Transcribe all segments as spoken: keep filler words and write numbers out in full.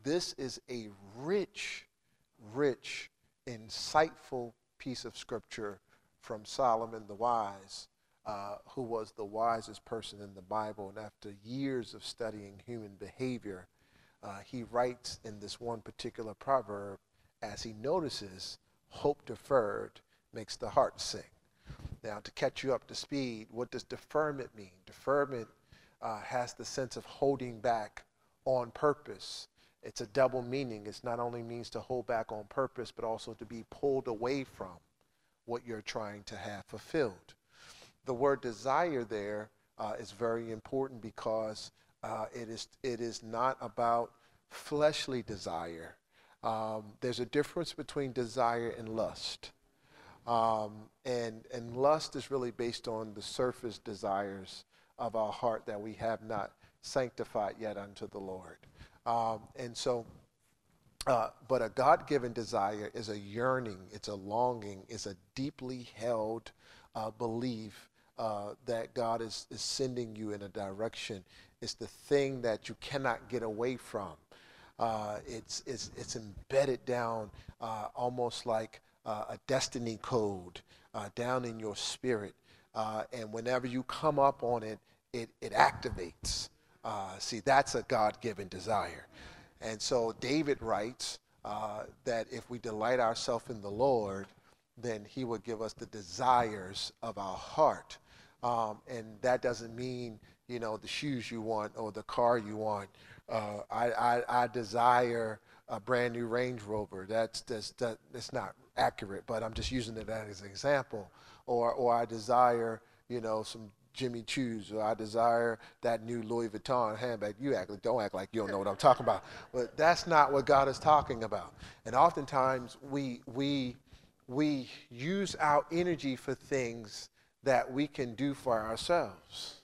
this is a rich, rich, insightful piece of scripture from Solomon the wise, uh, who was the wisest person in the Bible. And after years of studying human behavior, uh, he writes in this one particular proverb, as he notices, hope deferred makes the heart sing. Now, to catch you up to speed, what does deferment mean? Deferment uh, has the sense of holding back on purpose. It's a double meaning. It not only means to hold back on purpose, but also to be pulled away from what you're trying to have fulfilled. The word desire there uh, is very important because uh, it is it is not about fleshly desire. Um, there's a difference between desire and lust. Um, and, and lust is really based on the surface desires of our heart that we have not sanctified yet unto the Lord. Um, and so, uh, but a God-given desire is a yearning, it's a longing, it's a deeply held uh, belief uh, that God is, is sending you in a direction. It's the thing that you cannot get away from. Uh, it's, it's, it's embedded down uh, almost like uh, a destiny code uh, down in your spirit. Uh, and whenever you come up on it, it, it activates. Uh, see, that's a God-given desire. And so David writes uh, that if we delight ourselves in the Lord, then he will give us the desires of our heart. Um, and that doesn't mean, you know, the shoes you want or the car you want. Uh, I, I, I desire a brand new Range Rover. That's, that's, that, that's not accurate, but I'm just using it as an example. Or, or I desire, you know, some Jimmy Choo's, or I desire that new Louis Vuitton handbag. You act like, don't act like you don't know what I'm talking about. But that's not what God is talking about. And oftentimes we, we, we use our energy for things that we can do for ourselves.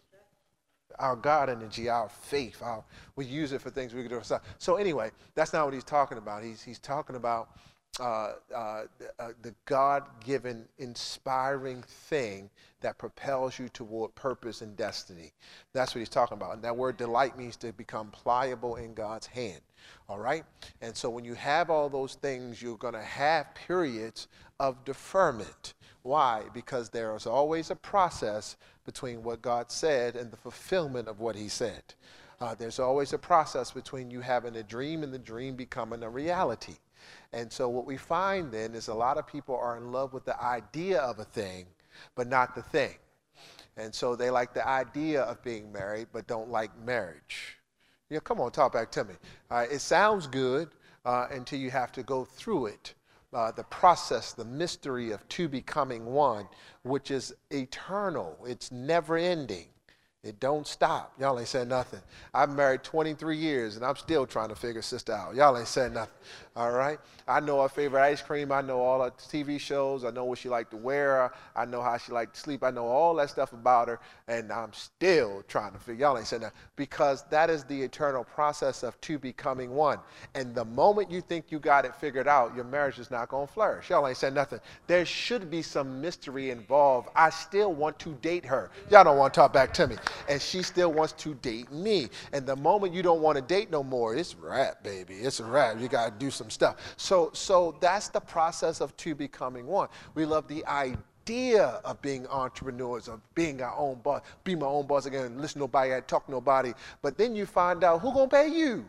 Our God energy, our faith, our, we use it for things we can do for ourselves. So anyway, that's not what he's talking about. He's, he's talking about uh, uh, uh, the God-given, inspiring thing that propels you toward purpose and destiny. That's what he's talking about. And that word delight means to become pliable in God's hand. All right? And so when you have all those things, you're going to have periods of deferment. Why? Because there is always a process between what God said and the fulfillment of what he said. Uh, there's always a process between you having a dream and the dream becoming a reality. And so what we find then is a lot of people are in love with the idea of a thing, but not the thing. And so they like the idea of being married, but don't like marriage. Yeah, come on, talk back to me. Uh, it sounds good uh, until you have to go through it. Uh, the process, the mystery of two becoming one, which is eternal. It's never ending. It don't stop. Y'all ain't said nothing. I'm married twenty-three years, and I'm still trying to figure sister out. Y'all ain't said nothing. All right? I know her favorite ice cream. I know all her T V shows. I know what she liked to wear. I know how she liked to sleep. I know all that stuff about her, and I'm still trying to figure. Y'all ain't said nothing. Because that is the eternal process of two becoming one. And the moment you think you got it figured out, your marriage is not going to flourish. Y'all ain't said nothing. There should be some mystery involved. I still want to date her. Y'all don't want to talk back to me. And she still wants to date me. And the moment you don't want to date no more, it's a wrap, baby. It's a wrap. You got to do some stuff. So, so that's the process of two becoming one. We love the idea of being entrepreneurs, of being our own boss, be my own boss again, listen to nobody, I talk to nobody. But then you find out who gonna pay you.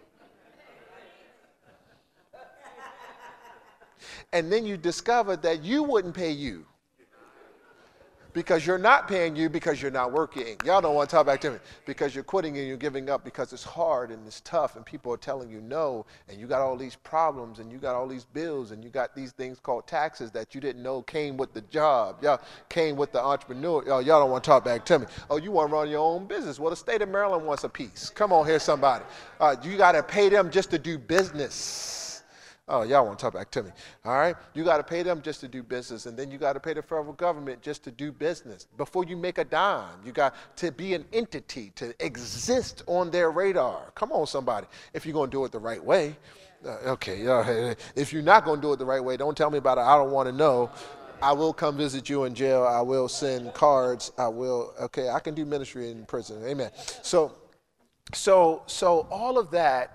And then you discover that you wouldn't pay you. Because you're not paying you because you're not working. Y'all don't want to talk back to me. Because you're quitting and you're giving up because it's hard and it's tough and people are telling you no, and you got all these problems and you got all these bills and you got these things called taxes that you didn't know came with the job. Y'all came with the entrepreneur. Y'all, y'all don't want to talk back to me. Oh, you want to run your own business. Well, the state of Maryland wants a piece. Come on here, somebody. Uh, you got to pay them just to do business. Oh, y'all want to talk back to me. All right? You got to pay them just to do business, and then you got to pay the federal government just to do business. Before you make a dime, you got to be an entity, to exist on their radar. Come on, somebody. If you're going to do it the right way. Uh, okay. Uh, if you're not going to do it the right way, don't tell me about it. I don't want to know. I will come visit you in jail. I will send cards. I will. Okay, I can do ministry in prison. Amen. So, so, so all of that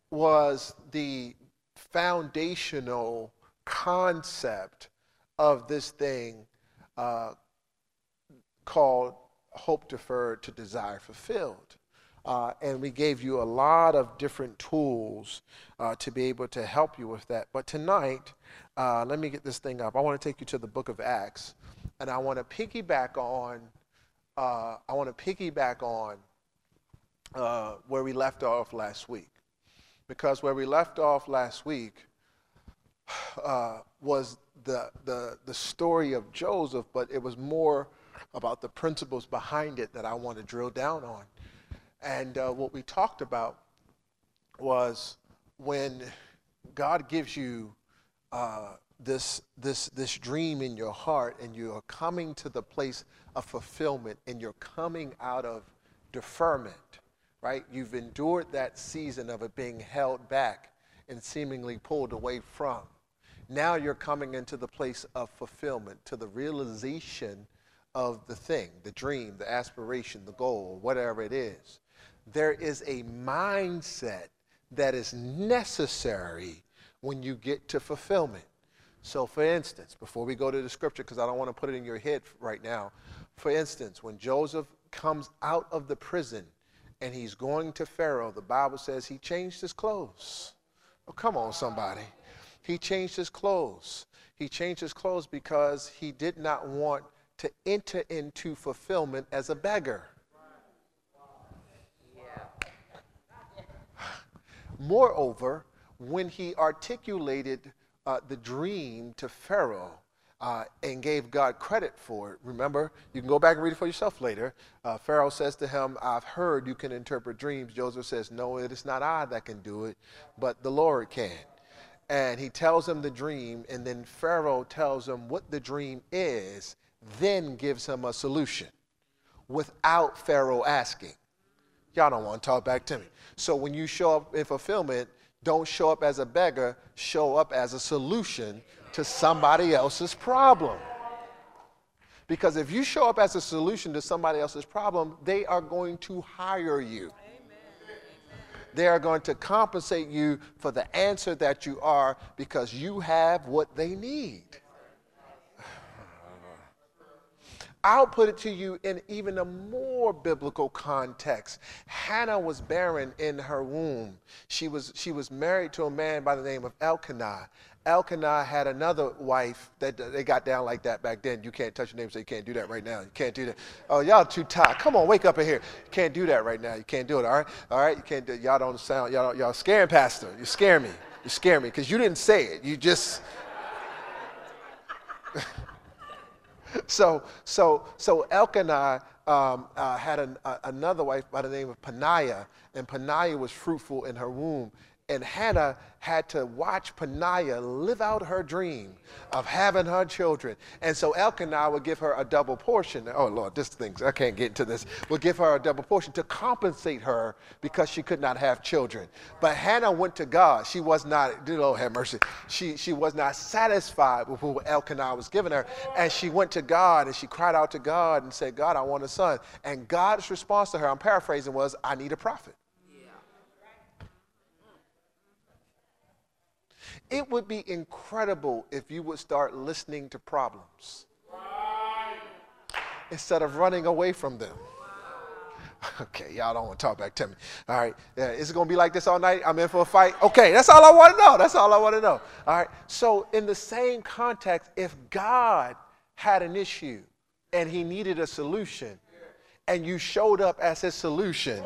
was the foundational concept of this thing uh, called hope deferred to desire fulfilled. Uh, and we gave you a lot of different tools uh, to be able to help you with that. But tonight, uh, let me get this thing up. I want to take you to the book of Acts, and I want to piggyback on. Uh, I want to piggyback on uh, where we left off last week, because where we left off last week uh, was the the the story of Joseph, but it was more about the principles behind it that I want to drill down on. And uh, what we talked about was when God gives you uh, this this this dream in your heart, and you are coming to the place of fulfillment, and you're coming out of deferment, right? You've endured that season of it being held back and seemingly pulled away from. Now you're coming into the place of fulfillment, to the realization of the thing, the dream, the aspiration, the goal, whatever it is. There is a mindset that is necessary when you get to fulfillment. So for instance, before we go to the scripture, because I don't want to put it in your head right now, for instance, when Joseph comes out of the prison and he's going to Pharaoh, the Bible says he changed his clothes. Oh, come on, somebody. He changed his clothes. He changed his clothes because he did not want to enter into fulfillment as a beggar. Moreover, when he articulated uh, the dream to Pharaoh uh, and gave God credit for it, remember, you can go back and read it for yourself later. Uh, Pharaoh says to him, I've heard you can interpret dreams. Joseph says, no, it is not I that can do it, but the Lord can. And he tells him the dream, and then Pharaoh tells him what the dream is, then gives him a solution without Pharaoh asking. Y'all don't want to talk back to me. So when you show up in fulfillment, don't show up as a beggar, show up as a solution to somebody else's problem. Because if you show up as a solution to somebody else's problem, they are going to hire you. They are going to compensate you for the answer that you are, because you have what they need. I'll put it to you in even a more biblical context. Hannah was barren in her womb. She was, she was married to a man by the name of Elkanah. Elkanah had another wife that they got down like that back then. You can't touch your name, so you can't do that right now. You can't do that. Oh, y'all too tired. Come on, wake up in here. You can't do that right now. You can't do it, all right? All right, you can't do it. Y'all don't sound, y'all, y'all scaring Pastor. You scare me. You scare me because you didn't say it. You just... So, so, so Elkanah um, uh, had an, uh, another wife by the name of Peninnah, and Peninnah was fruitful in her womb. And Hannah had to watch Peninnah live out her dream of having her children. And so Elkanah would give her a double portion. Oh, Lord, this thing, I can't get into this. Would give her a double portion to compensate her because she could not have children. But Hannah went to God. She was not, dear Lord have mercy, she, she was not satisfied with what Elkanah was giving her. And she went to God and she cried out to God and said, God, I want a son. And God's response to her, I'm paraphrasing, was, I need a prophet. It would be incredible if you would start listening to problems instead of running away from them. Okay, y'all don't want to talk back to me. All right, yeah, is it going to be like this all night? I'm in for a fight? Okay, that's all I want to know. That's all I want to know. All right, so in the same context, if God had an issue and he needed a solution and you showed up as his solution,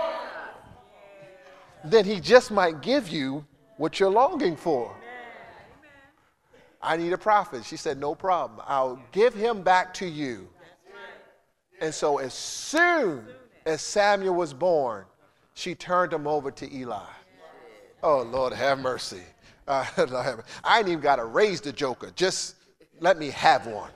then he just might give you what you're longing for. I need a prophet. She said, no problem. I'll give him back to you. And so as soon as Samuel was born, she turned him over to Eli. Oh, Lord, have mercy. Uh, I ain't even got to raise the joker. Just let me have one.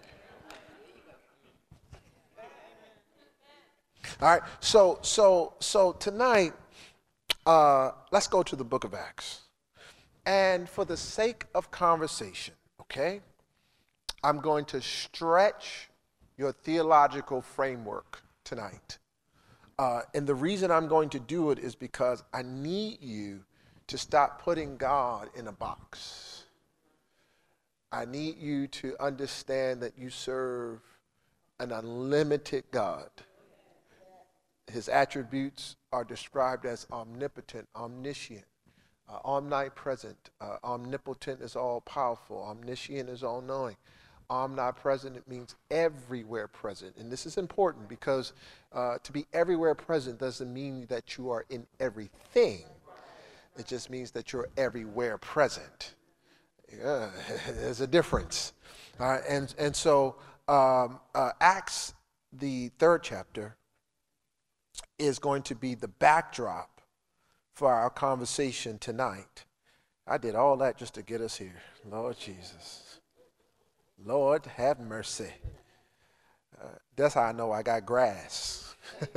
All right. So, so, so tonight, Uh, let's go to the book of Acts. And for the sake of conversation, okay, I'm going to stretch your theological framework tonight. Uh, and the reason I'm going to do it is because I need you to stop putting God in a box. I need you to understand that you serve an unlimited God. His attributes are described as omnipotent, omniscient, uh, omnipresent, uh, omnipotent is all powerful, omniscient is all knowing. Omnipresent, it means everywhere present. And this is important because uh, to be everywhere present doesn't mean that you are in everything. It just means that you're everywhere present. Yeah, there's a difference. All right, and, and so um, uh, Acts, the third chapter, is going to be the backdrop for our conversation tonight. I did all that just to get us here. Lord Jesus. Lord, have mercy. Uh, that's how I know I got grass.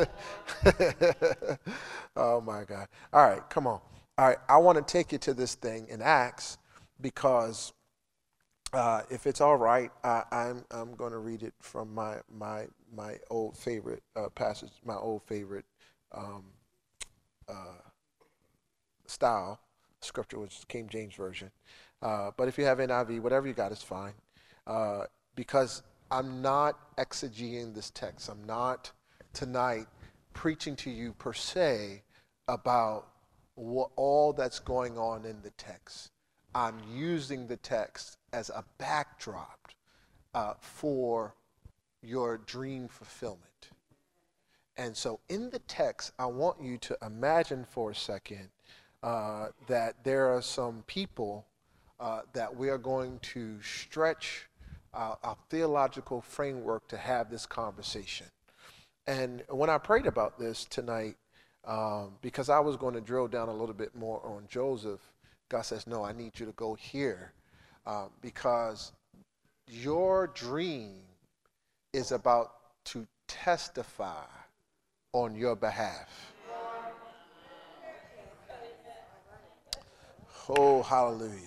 Oh, my God. All right, come on. All right, I want to take you to this thing in Acts because uh, if it's all right, I, I'm I'm going to read it from my my my old favorite uh, passage, my old favorite um, uh, style scripture, which is King James Version. Uh, but if you have N I V, whatever you got is fine. Uh, because I'm not exegeting this text. I'm not tonight preaching to you per se about what, all that's going on in the text. I'm using the text as a backdrop uh, for your dream fulfillment. And so in the text, I want you to imagine for a second uh, that there are some people uh, that we are going to stretch uh, our theological framework to have this conversation. And when I prayed about this tonight, um, because I was going to drill down a little bit more on Joseph, God says, no, I need you to go here uh, because your dream is about to testify on your behalf. Oh, hallelujah.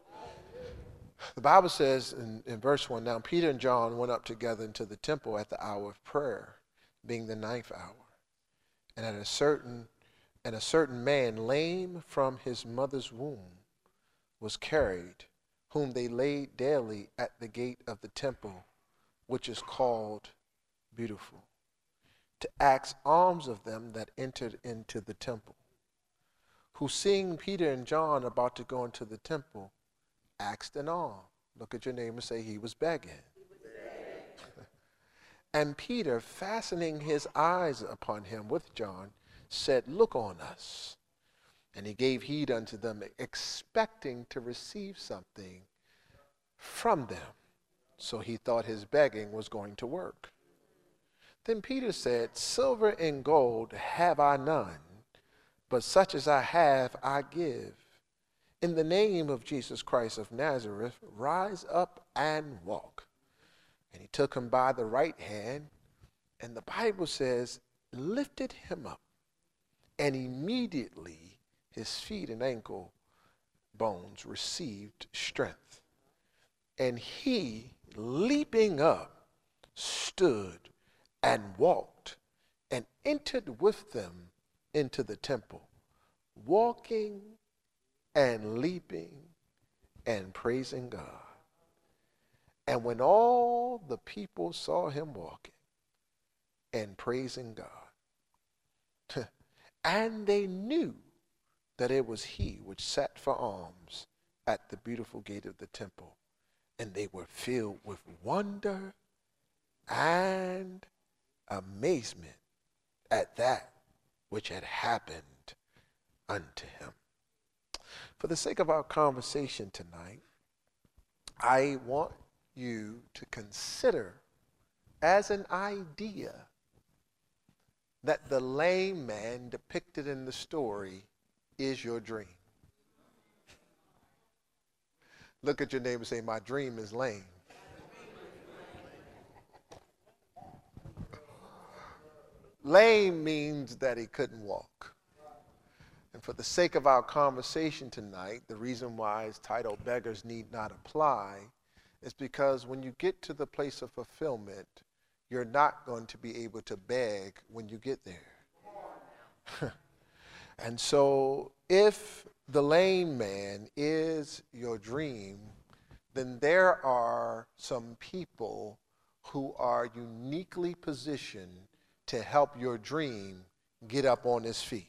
The Bible says in, in verse one, now Peter and John went up together into the temple at the hour of prayer, being the ninth hour. And at a certain and a certain man, lame from his mother's womb, was carried, whom they laid daily at the gate of the temple, which is called Beautiful, to ask alms of them that entered into the temple. Who, seeing Peter and John about to go into the temple, asked an alms. Look at your neighbor and say, he was begging. He was begging. And Peter, fastening his eyes upon him with John, said, look on us. And he gave heed unto them, expecting to receive something from them. So he thought his begging was going to work. Then Peter said, silver and gold have I none, but such as I have I give. In the name of Jesus Christ of Nazareth, rise up and walk. And he took him by the right hand, and the Bible says, lifted him up. And immediately his feet and ankle bones received strength. And he, leaping up, stood and walked and entered with them into the temple, walking and leaping and praising God. And when all the people saw him walking and praising God, and they knew that it was he which sat for alms at the beautiful gate of the temple, and they were filled with wonder and amazement at that which had happened unto him. For the sake of our conversation tonight, I want you to consider as an idea that the lame man depicted in the story is your dream. Look at your neighbor and say, my dream is lame. Lame means that he couldn't walk. And for the sake of our conversation tonight, the reason why it's titled Beggars Need Not Apply is because when you get to the place of fulfillment, you're not going to be able to beg when you get there. And so if the lame man is your dream, then there are some people who are uniquely positioned to help your dream get up on its feet.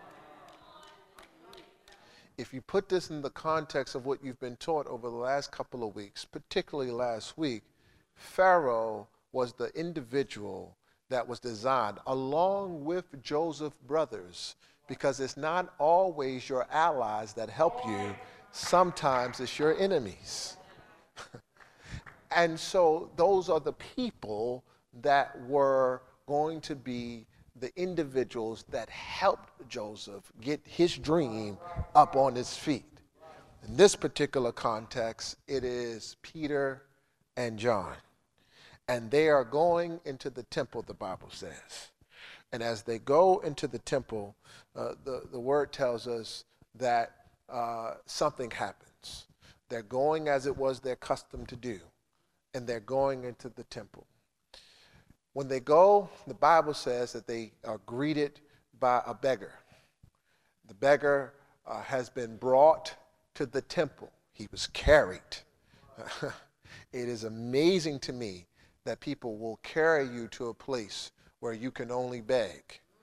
If you put this in the context of what you've been taught over the last couple of weeks, particularly last week, Pharaoh was the individual that was designed along with Joseph's brothers, because it's not always your allies that help you. Sometimes it's your enemies. And so those are the people that were going to be the individuals that helped Joseph get his dream up on his feet. In this particular context, it is Peter and John. And they are going into the temple, the Bible says. And as they go into the temple, uh, the, the word tells us that uh, something happens. They're going as it was their custom to do, and they're going into the temple. When they go, the Bible says that they are greeted by a beggar. The beggar uh, has been brought to the temple. He was carried. It is amazing to me that people will carry you to a place where you can only beg,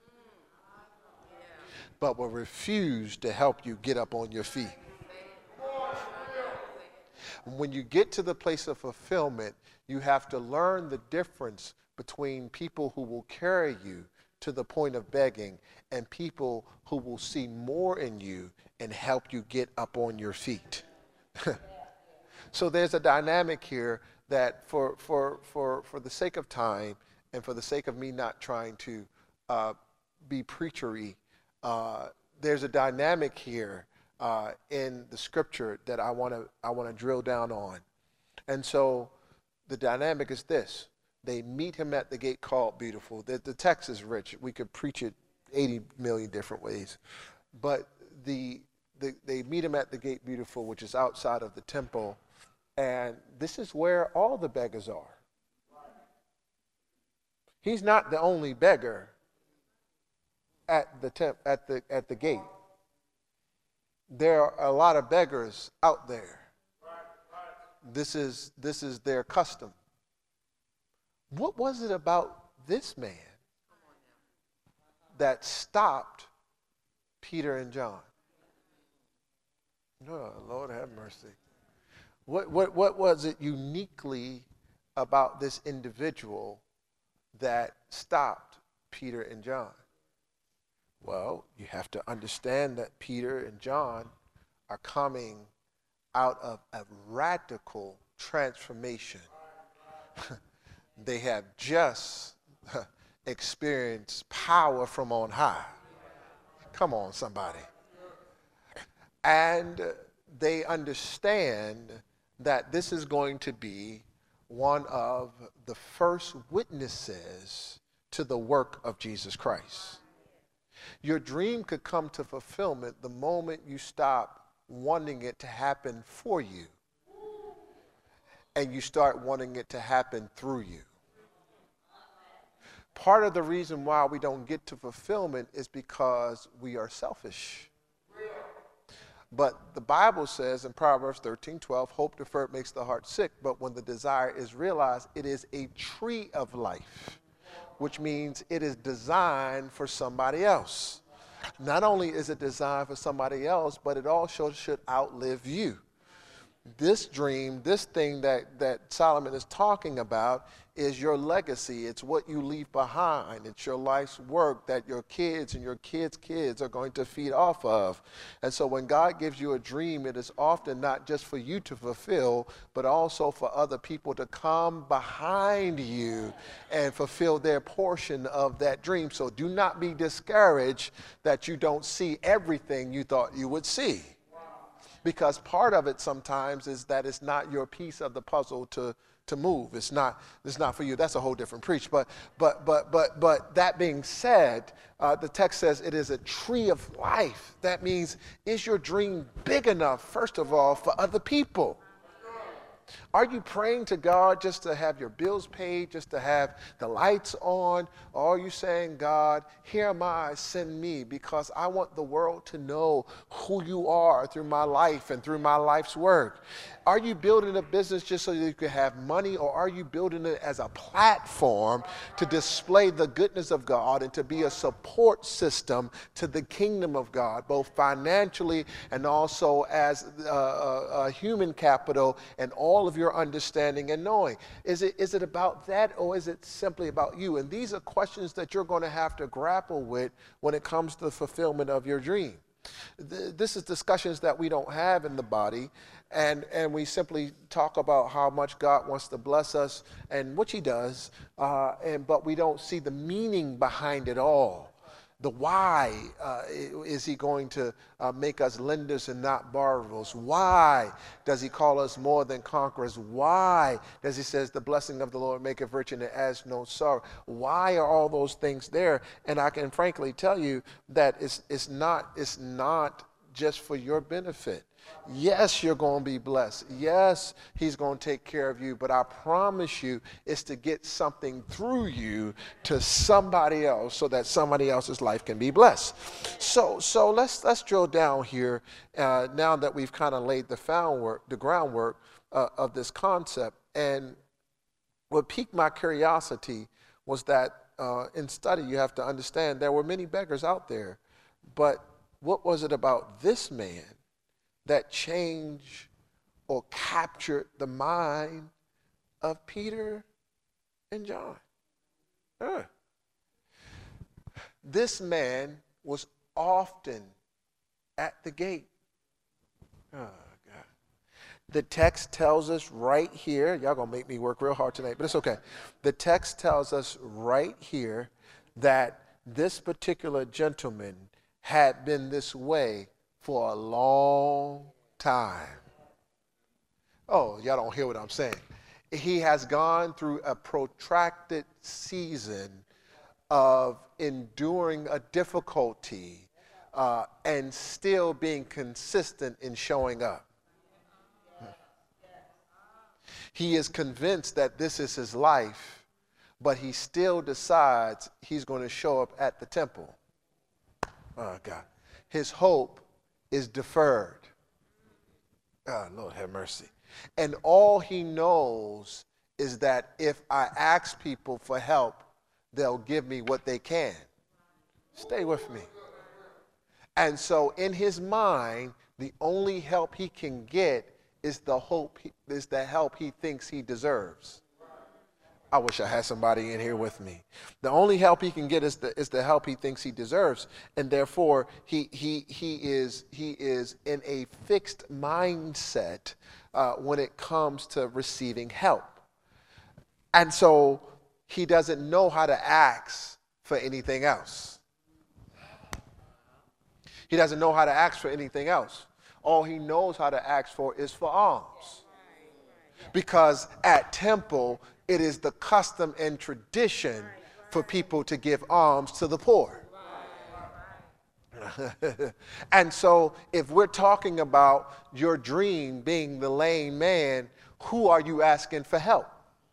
but will refuse to help you get up on your feet. When you get to the place of fulfillment, you have to learn the difference between people who will carry you to the point of begging and people who will see more in you and help you get up on your feet. So there's a dynamic here that for, for, for, for the sake of time and for the sake of me not trying to uh, be preachery, uh, there's a dynamic here uh, in the scripture that I want to I want to drill down on. And so the dynamic is this. They meet him at the gate called Beautiful. The, the text is rich. We could preach it eighty million different ways. But the, the they meet him at the gate Beautiful, which is outside of the temple. And this is where all the beggars are. He's not the only beggar at the temp, at the at the gate. There are a lot of beggars out there. This is this is their custom. What was it about this man that stopped Peter and John? Oh, Lord have mercy. What what what was it uniquely about this individual that stopped Peter and John? Well, you have to understand that Peter and John are coming out of a radical transformation. They have just experienced power from on high. Come on, somebody. And they understand that this is going to be one of the first witnesses to the work of Jesus Christ. Your dream could come to fulfillment the moment you stop wanting it to happen for you and you start wanting it to happen through you. Part of the reason why we don't get to fulfillment is because we are selfish. But the Bible says in Proverbs thirteen twelve, hope deferred makes the heart sick, but when the desire is realized, it is a tree of life, which means it is designed for somebody else. Not only is it designed for somebody else, but it also should outlive you. This dream, this thing that, that Solomon is talking about is your legacy. It's what you leave behind. It's your life's work that your kids and your kids' kids are going to feed off of. And so when God gives you a dream, it is often not just for you to fulfill, but also for other people to come behind you and fulfill their portion of that dream. So do not be discouraged that you don't see everything you thought you would see. Because part of it sometimes is that it's not your piece of the puzzle to, to move. It's not, it's not for you. That's a whole different preach. But but but but but that being said, uh, the text says it is a tree of life. That means, is your dream big enough, first of all, for other people? Are you praying to God just to have your bills paid, just to have the lights on? Or are you saying, God, here am I, send me, because I want the world to know who you are through my life and through my life's work? Are you building a business just so you can have money, or are you building it as a platform to display the goodness of God and to be a support system to the kingdom of God, both financially and also as uh, uh, human capital and all of your understanding and knowing? Is it, is it about that, or is it simply about you? And these are questions that you're going to have to grapple with when it comes to the fulfillment of your dream. This is discussions that we don't have in the body, and, and we simply talk about how much God wants to bless us, and which he does, uh, and but we don't see the meaning behind it all. The why uh, is he going to uh, make us lenders and not borrowers? Why does he call us more than conquerors? Why does he says the blessing of the Lord maketh rich and it adds no sorrow? Why are all those things there? And I can frankly tell you that it's it's not it's not just for your benefit. Yes, you're going to be blessed. Yes, he's going to take care of you. But I promise you, it's to get something through you to somebody else so that somebody else's life can be blessed. So so let's let's drill down here uh, now that we've kind of laid the groundwork, the groundwork uh, of this concept. And what piqued my curiosity was that uh, in study, you have to understand there were many beggars out there. But what was it about this man that changed or captured the mind of Peter and John? Uh. This man was often at the gate. Oh, God. The text tells us right here, y'all gonna make me work real hard tonight, but it's okay. The text tells us right here that this particular gentleman had been this way for a long time. Oh, y'all don't hear what I'm saying. He has gone through a protracted season of enduring a difficulty uh, and still being consistent in showing up. He is convinced that this is his life, but he still decides he's going to show up at the temple. Oh, God. His hope is deferred. Oh, Lord have mercy. And all he knows is that if I ask people for help, they'll give me what they can. Stay with me. And so in his mind, the only help he can get is the hope he, is the help he thinks he deserves. I wish I had somebody in here with me. The only help he can get is the is the help he thinks he deserves, and therefore he he he is he is in a fixed mindset uh, when it comes to receiving help, and so he doesn't know how to ask for anything else. He doesn't know how to ask for anything else. All he knows how to ask for is for alms, because at temple, it is the custom and tradition for people to give alms to the poor. And so if we're talking about your dream being the lame man, who are you asking for help?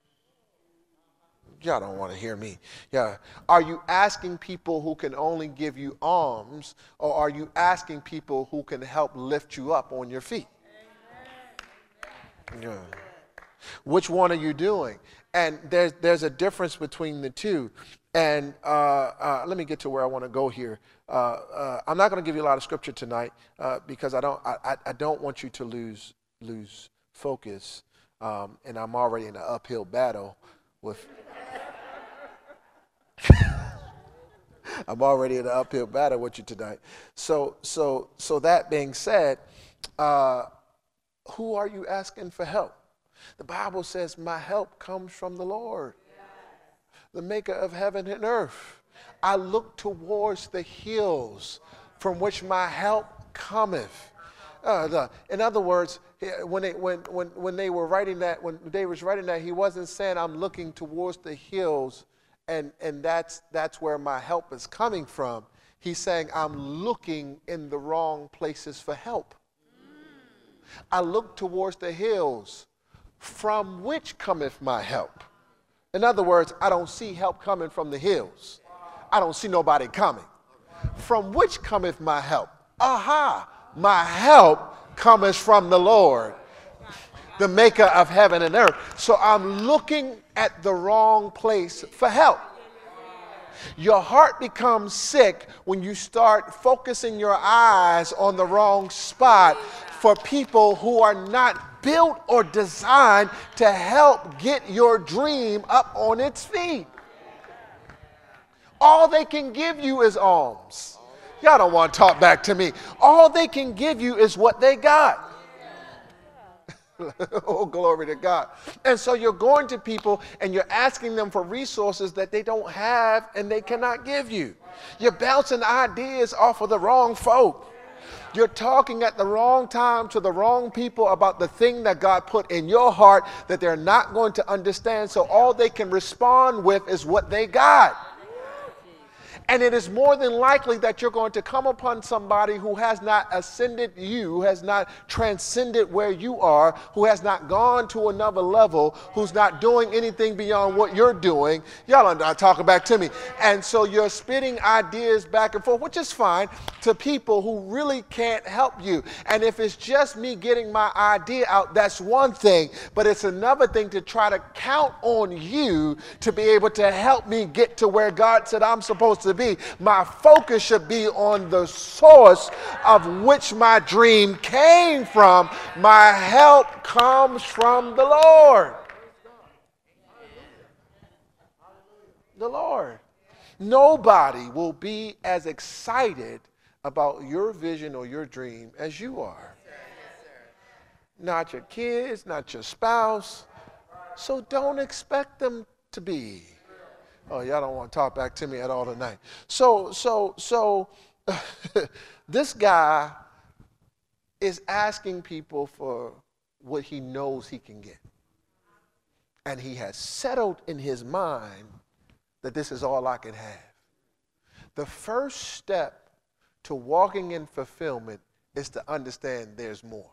Y'all don't want to hear me. Yeah. Are you asking people who can only give you alms, or are you asking people who can help lift you up on your feet? Yeah. Which one are you doing? And there's there's a difference between the two. And uh, uh, let me get to where I want to go here. Uh, uh, I'm not going to give you a lot of scripture tonight uh, because I don't I, I don't want you to lose lose focus. Um, and I'm already in an uphill battle with. I'm already in an uphill battle with you tonight. So so so that being said, uh, who are you asking for help? The Bible says, my help comes from the Lord, the maker of heaven and earth. I look towards the hills from which my help cometh. Uh, the, in other words, when they, when, when, when they were writing that, when David was writing that, he wasn't saying I'm looking towards the hills and, and that's, that's where my help is coming from. He's saying I'm looking in the wrong places for help. I look towards the hills from which cometh my help? In other words, I don't see help coming from the hills. I don't see nobody coming. From which cometh my help? Aha, my help cometh from the Lord, the maker of heaven and earth. So I'm looking at the wrong place for help. Your heart becomes sick when you start focusing your eyes on the wrong spot for people who are not built or designed to help get your dream up on its feet. All they can give you is alms. Y'all don't want to talk back to me. All they can give you is what they got. Oh, glory to God. And so you're going to people and you're asking them for resources that they don't have and they cannot give you. You're bouncing ideas off of the wrong folk. You're talking at the wrong time to the wrong people about the thing that God put in your heart that they're not going to understand. So all they can respond with is what they got. And it is more than likely that you're going to come upon somebody who has not ascended you, who has not transcended where you are, who has not gone to another level, who's not doing anything beyond what you're doing. Y'all are not talking back to me. And so you're spitting ideas back and forth, which is fine, to people who really can't help you. And if it's just me getting my idea out, that's one thing. But it's another thing to try to count on you to be able to help me get to where God said I'm supposed to be. My focus should be on the source of which my dream came from. My help comes from the Lord. The Lord. Nobody will be as excited about your vision or your dream as you are. Not your kids, not your spouse. So don't expect them to be. Oh, y'all don't want to talk back to me at all tonight. So, so, so this guy is asking people for what he knows he can get. And he has settled in his mind that this is all I can have. The first step to walking in fulfillment is to understand there's more.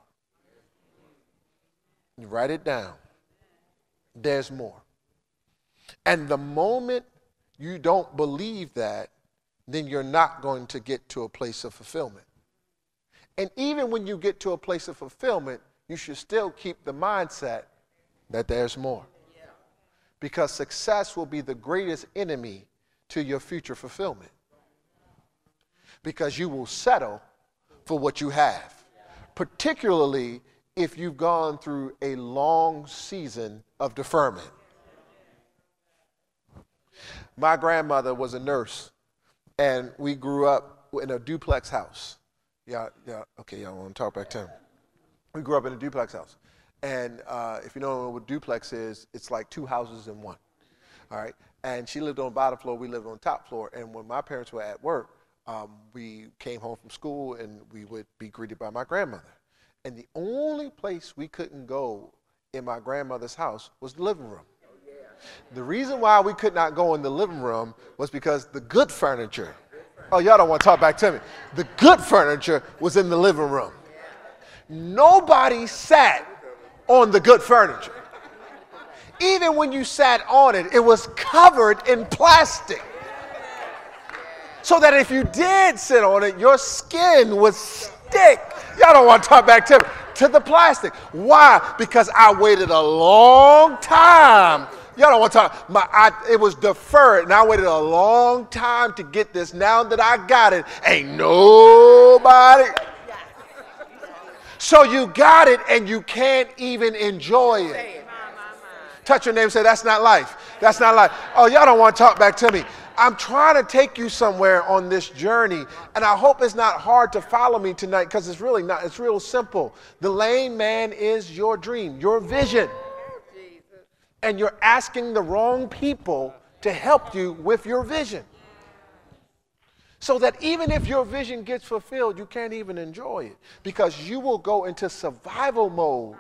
You write it down. There's more. And the moment you don't believe that, then you're not going to get to a place of fulfillment. And even when you get to a place of fulfillment, you should still keep the mindset that there's more. Because success will be the greatest enemy to your future fulfillment. Because you will settle for what you have, particularly if you've gone through a long season of deferment. My grandmother was a nurse, and we grew up in a duplex house. Yeah, yeah, okay, y'all want to talk back to him. We grew up in a duplex house. And uh, if you know what a duplex is, it's like two houses in one. All right. And she lived on the bottom floor, we lived on the top floor. And when my parents were at work, um, we came home from school and we would be greeted by my grandmother. And the only place we couldn't go in my grandmother's house was the living room. The reason why we could not go in the living room was because the good furniture, oh, y'all don't want to talk back to me. The good furniture was in the living room. Nobody sat on the good furniture. Even when you sat on it, it was covered in plastic. So that if you did sit on it, your skin would stick. Y'all don't want to talk back to me. To the plastic. Why? Because I waited a long time. Y'all don't want to talk. My, I, it was deferred, and I waited a long time to get this. Now that I got it, ain't nobody. So you got it, and you can't even enjoy it. Touch your neighbor and say, that's not life. That's not life. Oh, y'all don't want to talk back to me. I'm trying to take you somewhere on this journey, and I hope it's not hard to follow me tonight, because it's really not. It's real simple. The lame man is your dream, your vision. And you're asking the wrong people to help you with your vision. So that even if your vision gets fulfilled, you can't even enjoy it, because you will go into survival mode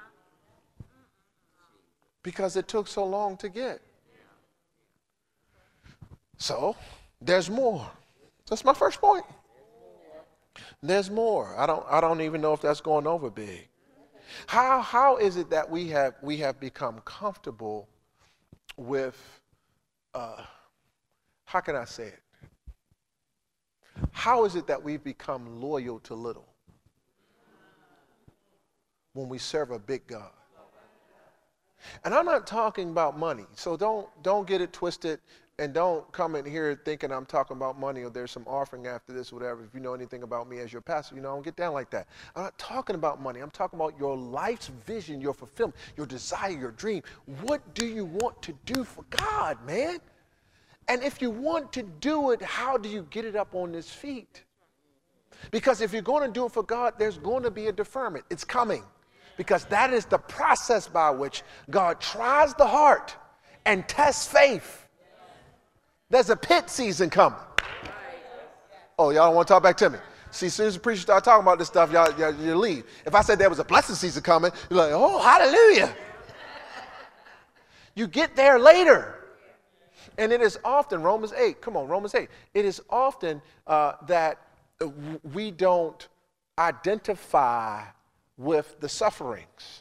because it took so long to get. So there's more. That's my first point. There's more. I don't, I don't even know if that's going over big. How, how is it that we have, we have become comfortable with, uh, how can I say it? How is it that we've become loyal to little when we serve a big God? And I'm not talking about money, so don't, don't get it twisted. And don't come in here thinking I'm talking about money or there's some offering after this or whatever. If you know anything about me as your pastor, you know I don't get down like that. I'm not talking about money. I'm talking about your life's vision, your fulfillment, your desire, your dream. What do you want to do for God, man? And if you want to do it, how do you get it up on its feet? Because if you're going to do it for God, there's going to be a deferment. It's coming. Because that is the process by which God tries the heart and tests faith. There's a pit season coming. Oh, y'all don't want to talk back to me. See, as soon as the preacher start talking about this stuff, y'all, y'all you leave. If I said there was a blessing season coming, you're like, oh, hallelujah. You get there later. And it is often, Romans eight, come on, Romans eight. It is often uh, that we don't identify with the sufferings.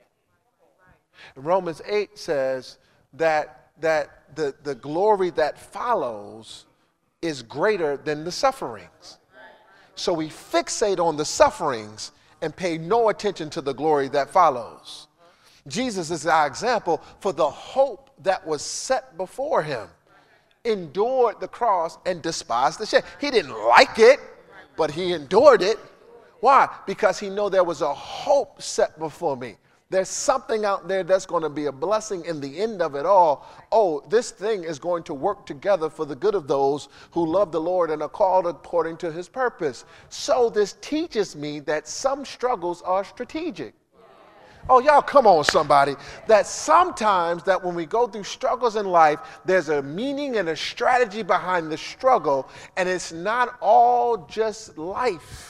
Romans eight says that that the, the glory that follows is greater than the sufferings. So we fixate on the sufferings and pay no attention to the glory that follows. Jesus is our example for the hope that was set before him. Endured the cross and despised the shame. He didn't like it, but he endured it. Why? Because he knew there was a hope set before me. There's something out there that's going to be a blessing in the end of it all. Oh, this thing is going to work together for the good of those who love the Lord and are called according to his purpose. So this teaches me that some struggles are strategic. Oh, y'all, come on, somebody. That sometimes that when we go through struggles in life, there's a meaning and a strategy behind the struggle, and it's not all just life.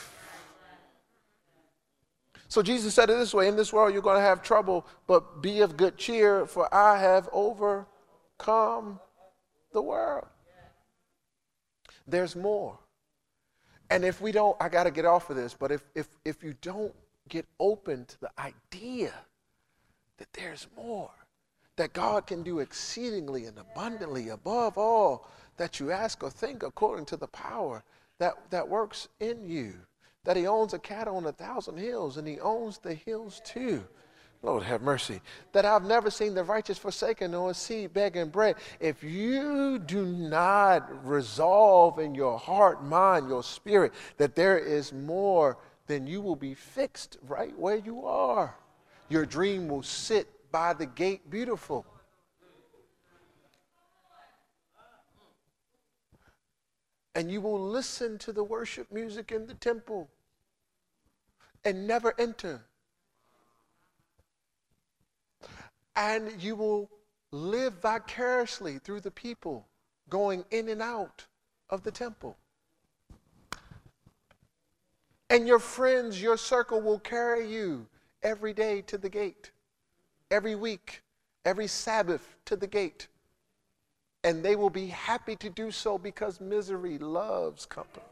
So Jesus said it this way, in this world you're going to have trouble, but be of good cheer, for I have overcome the world. There's more. And if we don't, I got to get off of this, but if, if, if you don't get open to the idea that there's more, that God can do exceedingly and abundantly above all that you ask or think according to the power that, that works in you, that he owns a cattle on a thousand hills and he owns the hills too. Lord have mercy. That I've never seen the righteous forsaken nor a seed begging bread. If you do not resolve in your heart, mind, your spirit that there is more, then you will be fixed right where you are. Your dream will sit by the gate beautiful. And you will listen to the worship music in the temple and never enter. And you will live vicariously through the people going in and out of the temple. And your friends, your circle will carry you every day to the gate, every week, every Sabbath to the gate. And they will be happy to do so because misery loves company.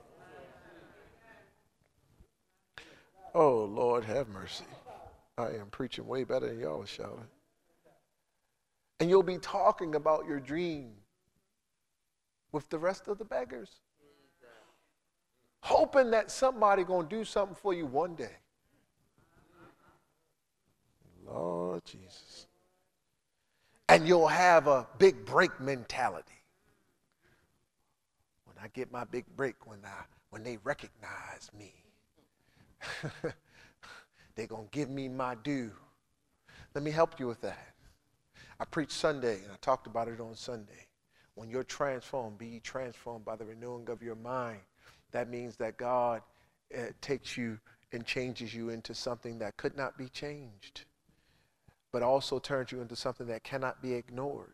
Oh, Lord, have mercy. I am preaching way better than y'all was shouting. And you'll be talking about your dream with the rest of the beggars, hoping that somebody going to do something for you one day. Lord Jesus. And you'll have a big break mentality. When I get my big break, when I when they recognize me, they're going to give me my due. Let me help you with that. I preached Sunday, and I talked about it on Sunday. When you're transformed, be ye transformed by the renewing of your mind. That means that God uh, takes you and changes you into something that could not be changed, but also turns you into something that cannot be ignored.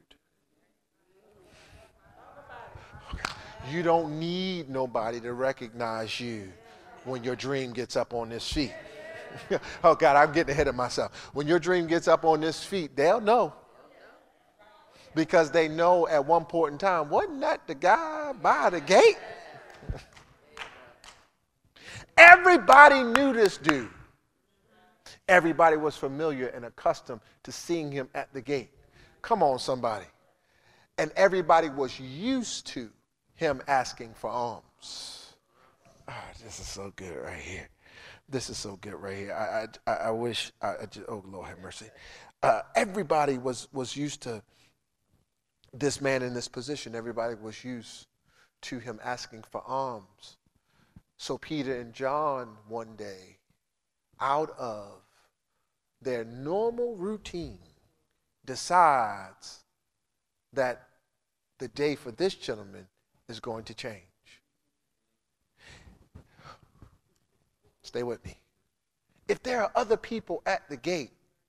You don't need nobody to recognize you when your dream gets up on its feet. Oh, God, I'm getting ahead of myself. When your dream gets up on its feet, they'll know. Because they know at one point in time, wasn't that the guy by the gate? Everybody knew this dude. Everybody was familiar and accustomed to seeing him at the gate. Come on, somebody. And everybody was used to him asking for alms. Oh, this is so good right here. This is so good right here. I I, I wish, I, I just, oh, Lord have mercy. Uh, everybody was, was used to this man in this position. Everybody was used to him asking for alms. So Peter and John one day, out of their normal routine, decides that the day for this gentleman is going to change. Stay with me. If there are other people at the gate,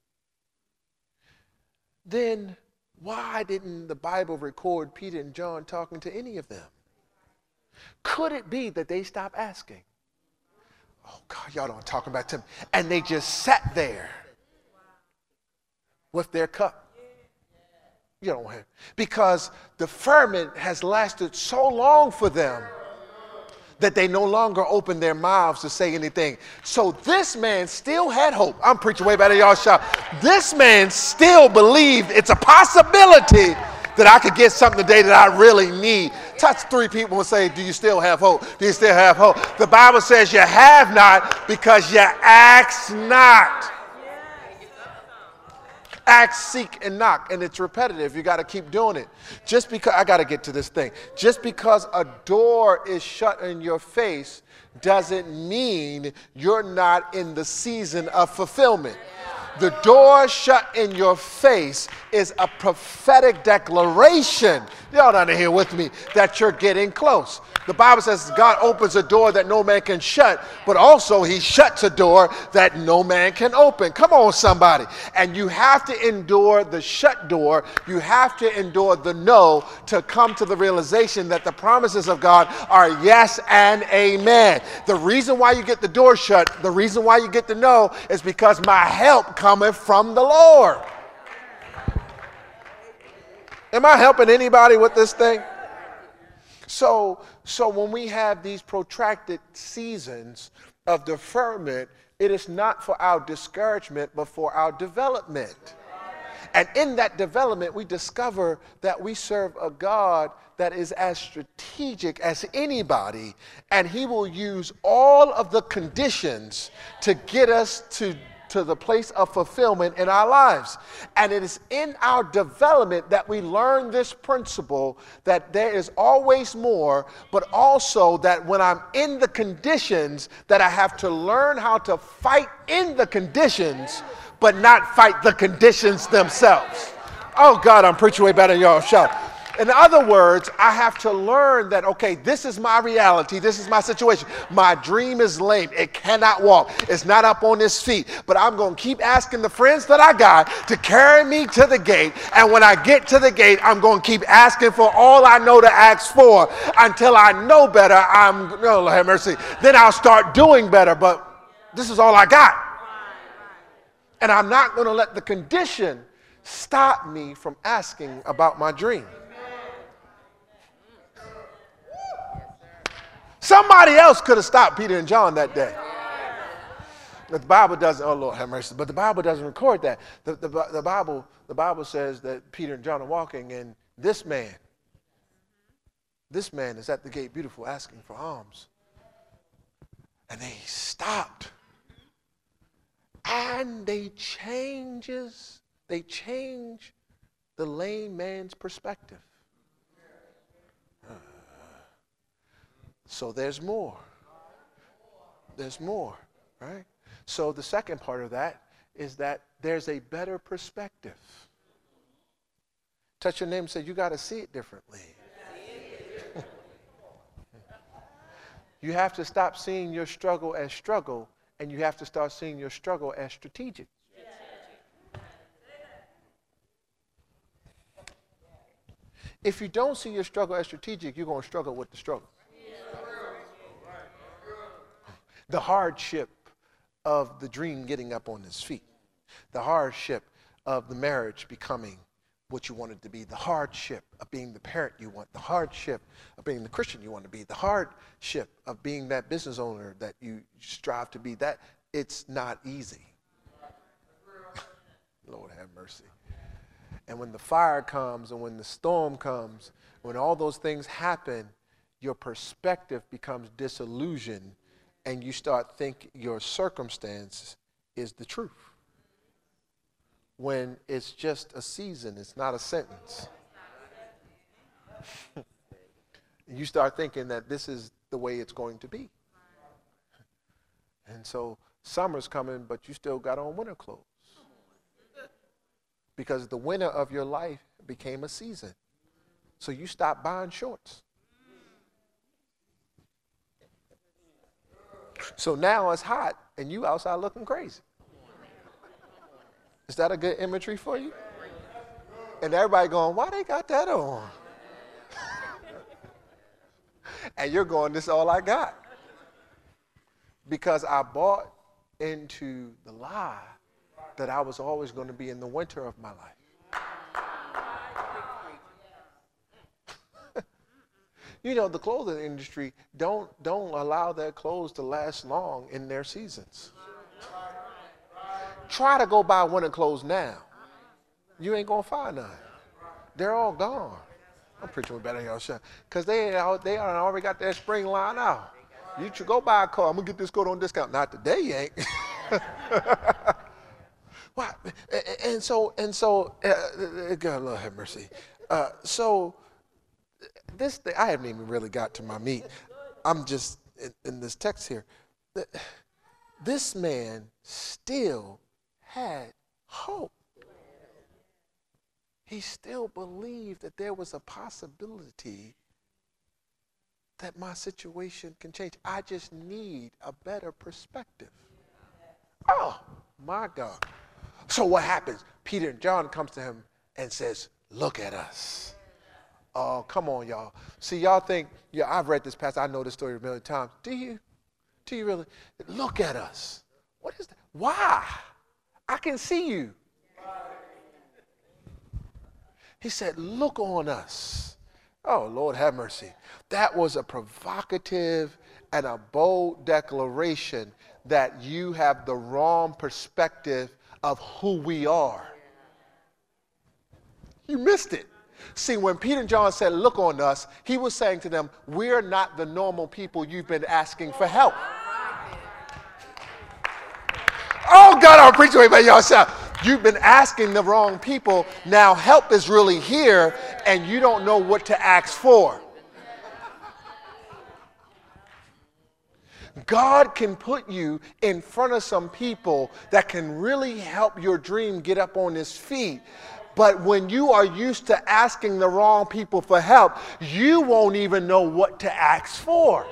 then why didn't the Bible record Peter and John talking to any of them? Could it be that they stopped asking? Oh, God, y'all don't talk about them. And they just sat there with their cup. You don't have, because the ferment has lasted so long for them that they no longer open their mouths to say anything. So this man still had hope. I'm preaching way better than y'all shout. This man still believed it's a possibility that I could get something today that I really need. Touch three people and say, do you still have hope? Do you still have hope? The Bible says you have not because you ask not. Ask, seek, and knock. And it's repetitive. You got to keep doing it. Just because, I got to get to this thing. Just because a door is shut in your face doesn't mean you're not in the season of fulfillment. The door shut in your face is a prophetic declaration. Y'all not here with me that you're getting close. The Bible says God opens a door that no man can shut, but also he shuts a door that no man can open. Come on, somebody. And you have to endure the shut door. You have to endure the no to come to the realization that the promises of God are yes and amen. The reason why you get the door shut, the reason why you get the no is because my help cometh from the Lord. Am I helping anybody with this thing? So, so when we have these protracted seasons of deferment, it is not for our discouragement, but for our development. And in that development, we discover that we serve a God that is as strategic as anybody, and he will use all of the conditions to get us to to the place of fulfillment in our lives. And it is in our development that we learn this principle that there is always more, but also that when I'm in the conditions that I have to learn how to fight in the conditions, but not fight the conditions themselves. Oh God, I'm preaching way better than y'all shout. In other words, I have to learn that, okay, this is my reality. This is my situation. My dream is lame. It cannot walk. It's not up on its feet. But I'm going to keep asking the friends that I got to carry me to the gate. And when I get to the gate, I'm going to keep asking for all I know to ask for until I know better. I'm, oh, have mercy. Then I'll start doing better. But this is all I got. And I'm not going to let the condition stop me from asking about my dream. Somebody else could have stopped Peter and John that day. But the Bible doesn't, oh Lord have mercy, but the Bible doesn't record that. The, the, the, Bible, the Bible says that Peter and John are walking, and this man, this man is at the gate beautiful asking for alms. And they stopped. And they changes, they change the lame man's perspective. So there's more. There's more, right? So the second part of that is that there's a better perspective. Touch your name and say, you got to see it differently. You have to stop seeing your struggle as struggle, and you have to start seeing your struggle as strategic. If you don't see your struggle as strategic, you're going to struggle with the struggle. The hardship of the dream getting up on its feet. The hardship of the marriage becoming what you want it to be. The hardship of being the parent you want. The hardship of being the Christian you want to be. The hardship of being that business owner that you strive to be. That it's not easy. Lord have mercy. And when the fire comes and when the storm comes, when all those things happen, your perspective becomes disillusioned and you start thinking your circumstance is the truth. When it's just a season, it's not a sentence. You start thinking that this is the way it's going to be. And so summer's coming, but you still got on winter clothes. Because the winter of your life became a season. So you stopped buying shorts. So now it's hot and you outside looking crazy. Is that a good imagery for you? And everybody going, why they got that on? And you're going, this is all I got. Because I bought into the lie that I was always going to be in the winter of my life. You know, the clothing industry don't don't allow their clothes to last long in their seasons. Try to go buy winter clothes now. You ain't gonna find none. They're all gone. I'm preaching with better y'all shut. Because they out they already got their spring line out. You should go buy a coat. I'm gonna get this coat on discount. Not today, you ain't. Wow. And so and so uh, God Lord have mercy. Uh, so this thing, I haven't even really got to my meat. I'm just in, in this text here. This man still had hope. He still believed that there was a possibility that my situation can change. I just need a better perspective. Oh, my God. So what happens? Peter and John comes to him and says, look at us. Oh, come on, y'all. See, y'all think, yeah, I've read this passage. I know this story a million times. Do you? Do you really? Look at us. What is that? Why? I can see you. He said, look on us. Oh, Lord have mercy. That was a provocative and a bold declaration that you have the wrong perspective of who we are. You missed it. See, when Peter and John said, look on us, he was saying to them, we're not the normal people you've been asking for help. Oh, God, I'm preaching with y'all. Shout. You've been asking the wrong people. Now help is really here, and you don't know what to ask for. God can put you in front of some people that can really help your dream get up on its feet. But when you are used to asking the wrong people for help, you won't even know what to ask for.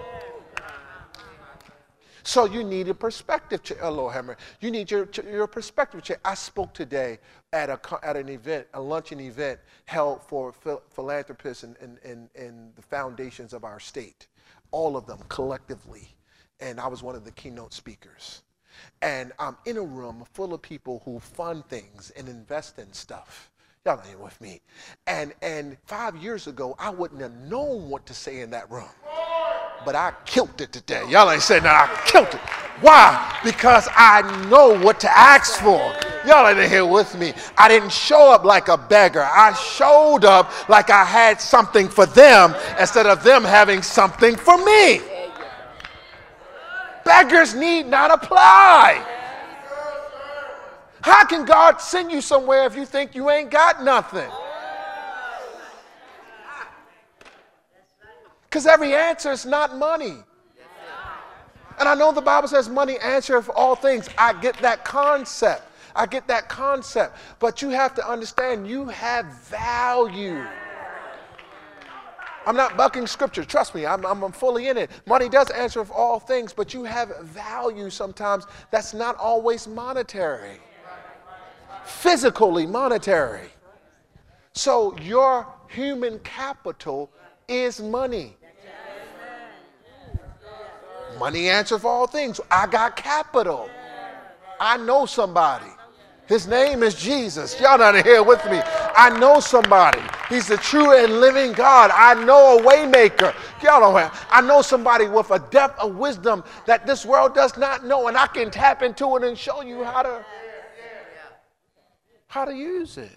So you need a perspective change. Oh, Lord Hammer. You need your, your perspective change. I spoke today at a at an event, a luncheon event held for phil- philanthropists and, and, and, and the foundations of our state, all of them collectively. And I was one of the keynote speakers. And I'm in a room full of people who fund things and invest in stuff. Y'all ain't with me. And and five years ago, I wouldn't have known what to say in that room. But I killed it today. Y'all ain't saying that. I killed it. Why? Because I know what to ask for. Y'all ain't here with me. I didn't show up like a beggar. I showed up like I had something for them instead of them having something for me. Beggars need not apply. How can God send you somewhere if you think you ain't got nothing? Because every answer is not money. And I know the Bible says money answers all things. I get that concept. I get that concept. But you have to understand you have value. I'm not bucking scripture. Trust me, I'm, I'm fully in it. Money does answer for all things, but you have value sometimes that's not always monetary. Physically monetary. So your human capital is money. Money answers for all things. I got capital. I know somebody. His name is Jesus. Y'all not here with me. I know somebody. He's the true and living God. I know a way maker. Y'all don't have. I know somebody with a depth of wisdom that this world does not know, and I can tap into it and show you how to how to use it.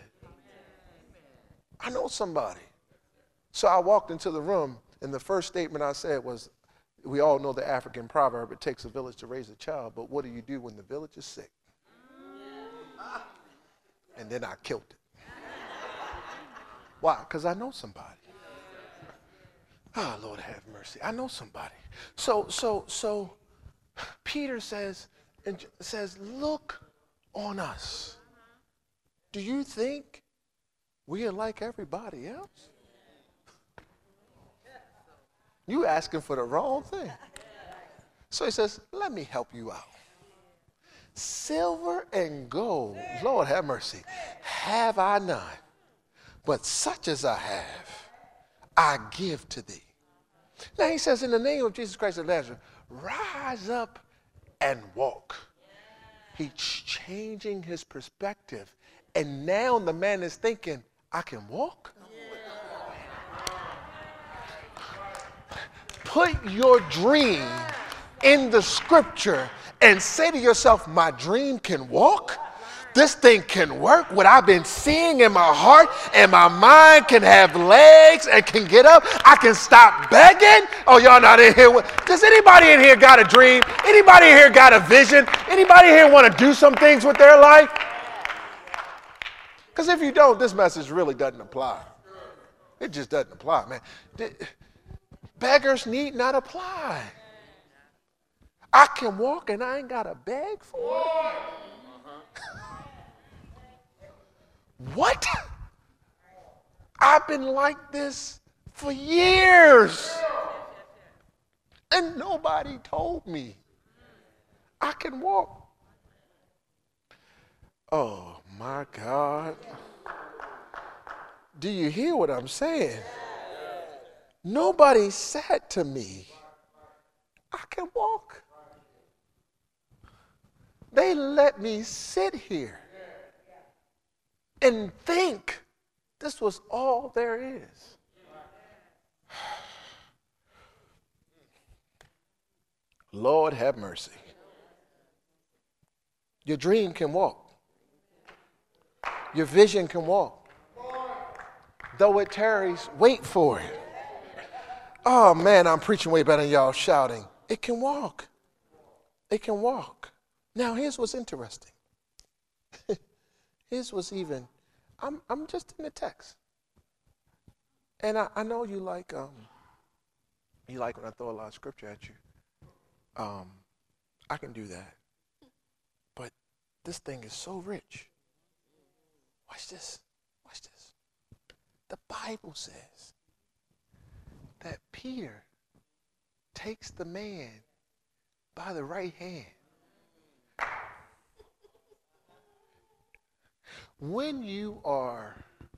I know somebody. So I walked into the room, and the first statement I said was, we all know the African proverb, it takes a village to raise a child, but what do you do when the village is sick? And then I killed it. Why? Because I know somebody. Oh, Lord have mercy. I know somebody. So, so, so Peter says, and says, look on us. Do you think we are like everybody else? You asking for the wrong thing. So he says, let me help you out. Silver and gold, Lord have mercy, have I none, but such as I have, I give to thee. Now he says, in the name of Jesus Christ of Nazareth, rise up and walk. He's changing his perspective. And now the man is thinking, I can walk? Put your dream in the scripture and say to yourself, my dream can walk. This thing can work. What I've been seeing in my heart and my mind can have legs and can get up. I can stop begging. Oh, y'all not in here. Does anybody in here got a dream? Anybody in here got a vision? Anybody here want to do some things with their life? Because if you don't, this message really doesn't apply. It just doesn't apply, man. Beggars need not apply. I can walk and I ain't got to beg for it. What? I've been like this for years. And nobody told me I can walk. Oh my God. Do you hear what I'm saying? Nobody said to me, I can walk. They let me sit here and think this was all there is. Lord have mercy. Your dream can walk. Your vision can walk. Though it tarries, wait for it. Oh man, I'm preaching way better than y'all shouting. It can walk. It can walk. Now here's what's interesting. Here's what's even, I'm I'm just in the text. And I, I know you like um you like when I throw a lot of scripture at you. Um I can do that. But this thing is so rich. Watch this. Watch this. The Bible says that Peter takes the man by the right hand. When you are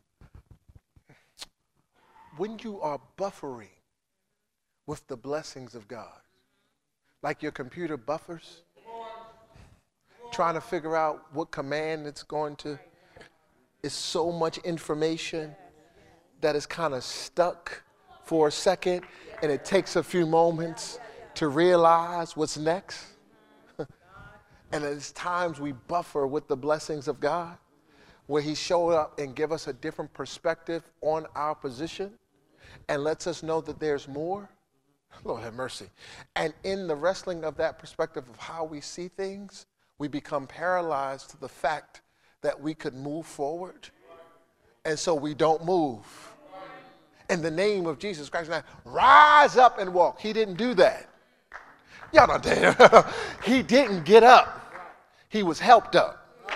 when you are buffering with the blessings of God, like your computer buffers, trying to figure out what command it's going to, it's so much information that is kind of stuck for a second, and it takes a few moments to realize what's next. And there's times we buffer with the blessings of God, where he showed up and give us a different perspective on our position and lets us know that there's more. Lord have mercy. And in the wrestling of that perspective of how we see things, we become paralyzed to the fact that we could move forward. And so we don't move. In the name of Jesus Christ, now, rise up and walk. He didn't do that. Y'all not there. He didn't get up. He was helped up.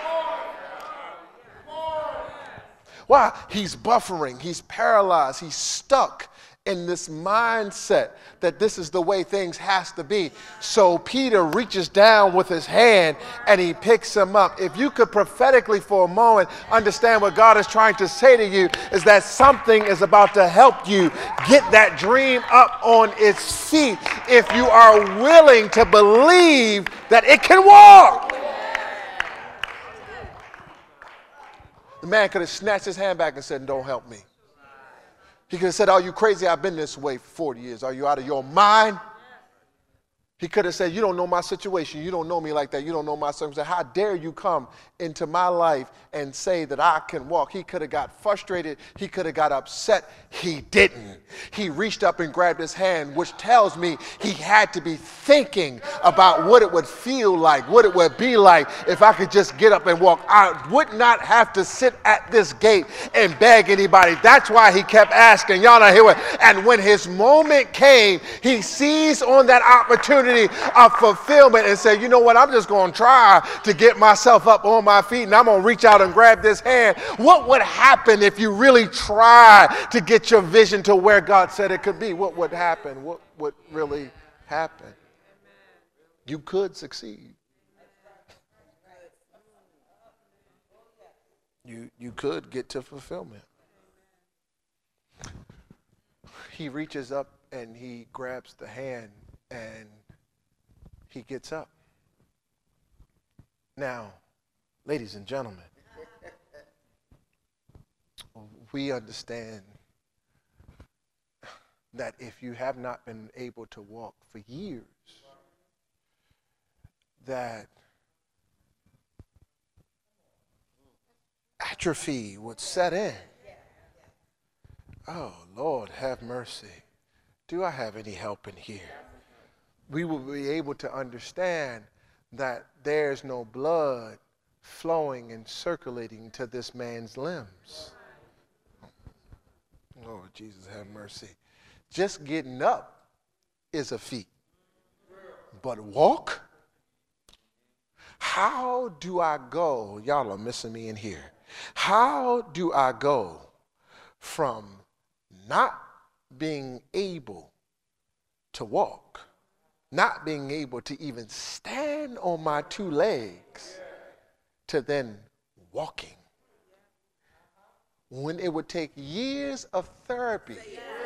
Why? He's buffering. He's paralyzed. He's stuck in this mindset that this is the way things has to be. So Peter reaches down with his hand and he picks him up. If you could prophetically for a moment understand what God is trying to say to you, is that something is about to help you get that dream up on its feet if you are willing to believe that it can walk. The man could have snatched his hand back and said, don't help me. He could have said, are you crazy? I've been this way for forty years. Are you out of your mind? He could have said, you don't know my situation. You don't know me like that. You don't know my circumstance. How dare you come into my life and say that I can walk? He could have got frustrated. He could have got upset. He didn't. He reached up and grabbed his hand, which tells me he had to be thinking about what it would feel like, what it would be like if I could just get up and walk. I would not have to sit at this gate and beg anybody. That's why he kept asking. Y'all not hear what? And when his moment came, he seized on that opportunity of fulfillment and say, you know what, I'm just going to try to get myself up on my feet and I'm going to reach out and grab this hand. What would happen if you really tried to get your vision to where God said it could be? What would happen? What would really happen? You could succeed. You, you could get to fulfillment. He reaches up and he grabs the hand and he gets up. Now, ladies and gentlemen, we understand that if you have not been able to walk for years, that atrophy would set in. Oh, Lord, have mercy. Do I have any help in here? We will be able to understand that there's no blood flowing and circulating to this man's limbs. Lord Jesus, have mercy. Just getting up is a feat. But walk? How do I go? Y'all are missing me in here. How do I go from not being able to walk, not being able to even stand on my two legs, to then walking, when it would take years of therapy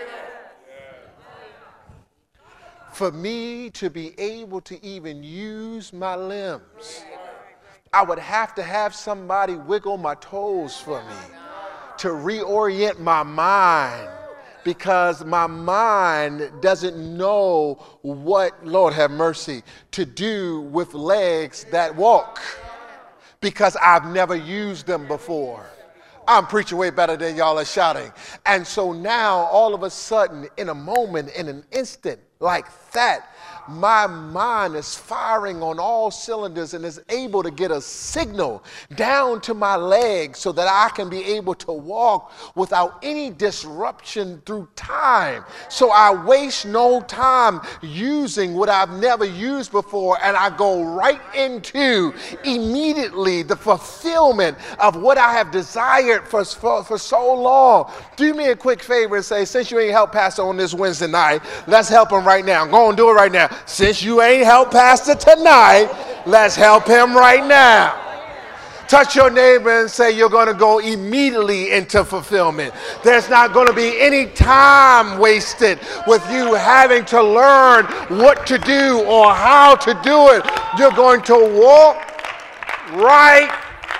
for me to be able to even use my limbs? I would have to have somebody wiggle my toes for me to reorient my mind, because my mind doesn't know what, Lord have mercy, to do with legs that walk, because I've never used them before. I'm preaching way better than y'all are shouting. And so now, all of a sudden, in a moment, in an instant like that, my mind is firing on all cylinders and is able to get a signal down to my legs so that I can be able to walk without any disruption through time. So I waste no time using what I've never used before, and I go right into immediately the fulfillment of what I have desired for, for, for so long. Do me a quick favor and say, since you ain't helped Pastor on this Wednesday night, let's help him right now. Go and do it right now. Since you ain't helped Pastor tonight, let's help him right now. Touch your neighbor and say you're going to go immediately into fulfillment. There's not going to be any time wasted with you having to learn what to do or how to do it. You're going to walk right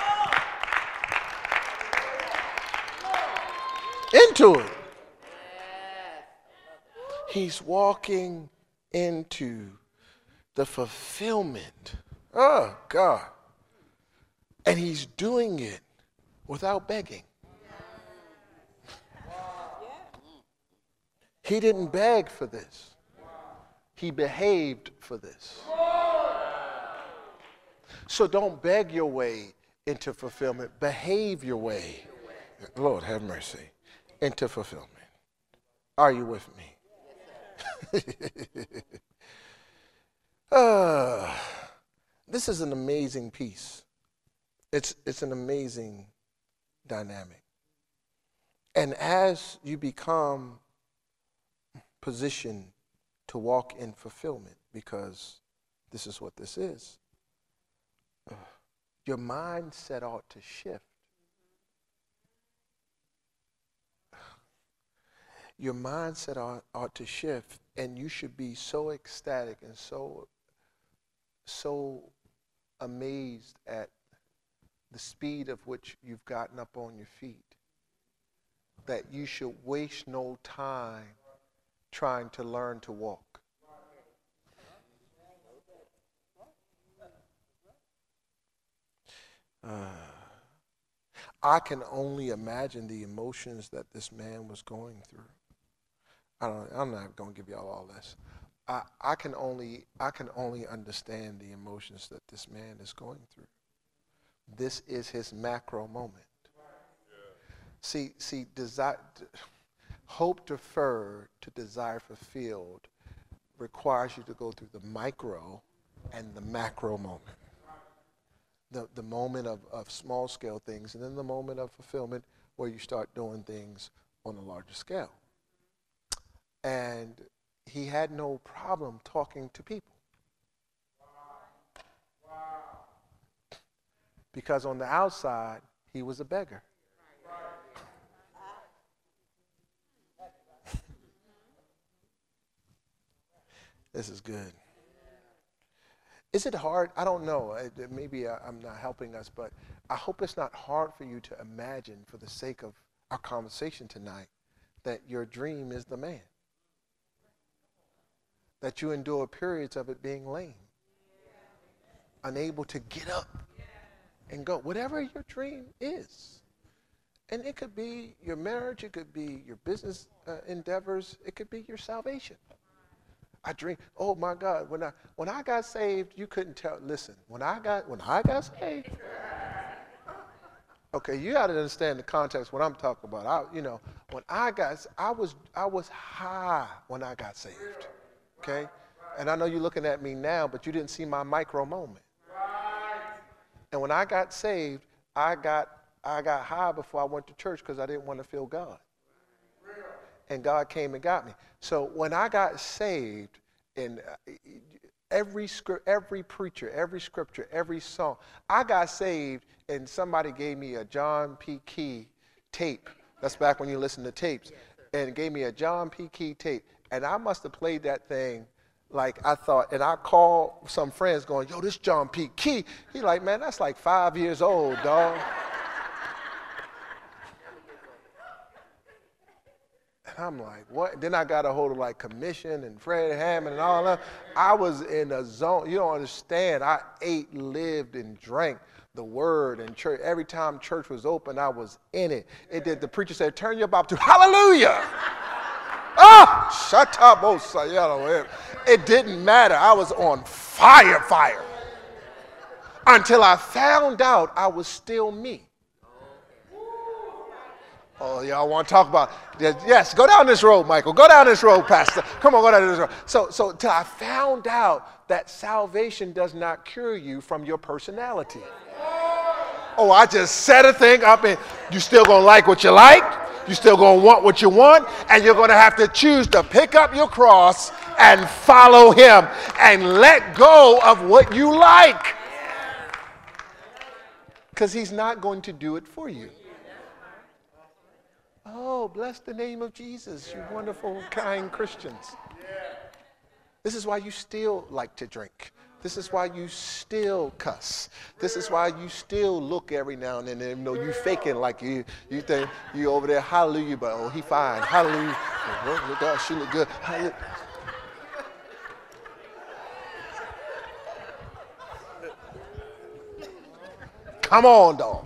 into it. He's walking into the fulfillment. Oh, God. And he's doing it without begging. He didn't beg for this. He behaved for this. So don't beg your way into fulfillment. Behave your way, Lord have mercy, into fulfillment. Are you with me? uh, this is an amazing piece. It's, it's an amazing dynamic. And as you become positioned to walk in fulfillment, because this is what this is, uh, your mindset ought to shift. Your mindset ought, ought to shift, and you should be so ecstatic and so, so amazed at the speed of which you've gotten up on your feet that you should waste no time trying to learn to walk. I can only imagine the emotions that this man was going through. I don't, I'm not going to give y'all all this. I, I can only I can only understand the emotions that this man is going through. This is his macro moment. See, see, desire, hope deferred to desire fulfilled requires you to go through the micro and the macro moment. The, the moment of, of small scale things, and then the moment of fulfillment where you start doing things on a larger scale. And he had no problem talking to people. Because on the outside, he was a beggar. This is good. Is it hard? I don't know. Maybe I'm not helping us, but I hope it's not hard for you to imagine, for the sake of our conversation tonight, that your dream is the man. That you endure periods of it being lame, unable to get up and go. Whatever your dream is. And it could be your marriage, it could be your business uh, endeavors, it could be your salvation. I dream, oh my God, when I when I got saved, you couldn't tell. Listen, when I got when I got saved, okay, you got to understand the context what I'm talking about. I, you know, when I got, I was I was high when I got saved, okay, and I know you're looking at me now, but you didn't see my micro moment. And when I got saved, I got I got high before I went to church because I didn't want to feel God. And God came and got me. So when I got saved, in every script, every preacher, every scripture, every song, I got saved, and somebody gave me a John P. Key tape. That's back when you listen to tapes, and gave me a John P. Key tape, and I must have played that thing like I thought. And I called some friends, going, "Yo, this John P. Key." He like, "Man, that's like five years old, dog." I'm like, what? Then I got a hold of like Commission and Fred Hammond and all that. I was in a zone. You don't understand. I ate, lived, and drank the word and church. Every time church was open, I was in it. It did. The preacher said, "Turn your Bible to Hallelujah." Ah, shut up, oh, it didn't matter. I was on fire, fire. Until I found out I was still me. Oh, y'all want to talk about it? Yes, go down this road, Michael. Go down this road, Pastor. Come on, go down this road. So, so till I found out that salvation does not cure you from your personality. Oh, I just set a thing up, and you still gonna like what you like. You still gonna want what you want, and you're gonna have to choose to pick up your cross and follow him and let go of what you like, because he's not going to do it for you. Oh, bless the name of Jesus, you wonderful, kind Christians. This is why you still like to drink. This is why you still cuss. This is why you still look every now and then. You know, you faking like you you think you over there, hallelujah, but oh, he fine, hallelujah. Oh, look out, she look good. Hallelujah. Come on, dog.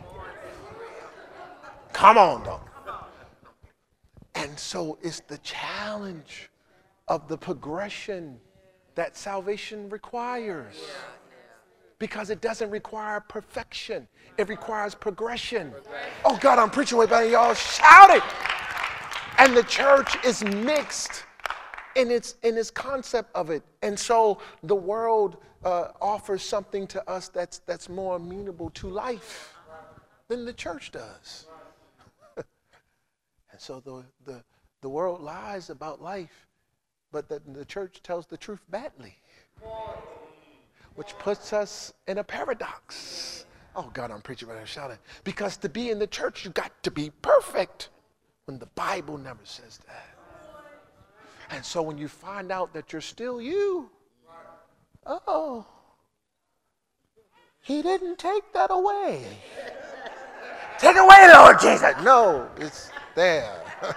Come on, dog. And so it's the challenge of the progression that salvation requires. Because it doesn't require perfection. It requires progression. Oh, God, I'm preaching way better. Y'all shout it. And the church is mixed in its, in its concept of it. And so the world uh, offers something to us that's, that's more amenable to life than the church does. And so the, the, the world lies about life, but the, the church tells the truth badly, which puts us in a paradox. Oh, God, I'm preaching right now, shouting. Because to be in the church, you got to be perfect, when the Bible never says that. And so when you find out that you're still you, oh, he didn't take that away. Take away, Lord Jesus. No, it's there.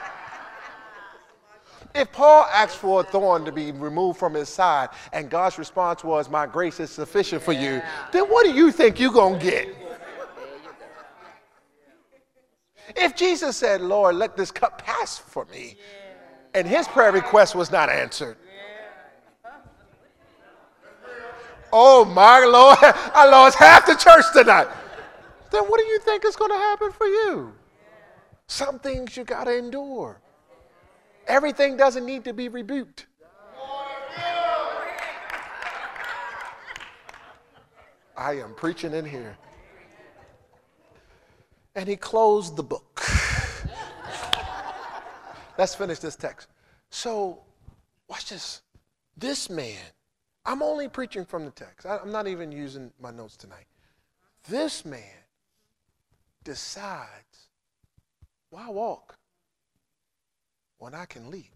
If Paul asked for a thorn to be removed from his side and God's response was, "My grace is sufficient for you," then what do you think you're going to get? If Jesus said, Lord, let this cup pass for me, and his prayer request was not answered, oh my Lord, I lost half the church tonight. Then what do you think is going to happen for you? Some things you got to endure. Everything doesn't need to be rebuked. I am preaching in here. And he closed the book. Let's finish this text. So, watch this. This man, I'm only preaching from the text. I'm not even using my notes tonight. This man decides, why walk when I can leap?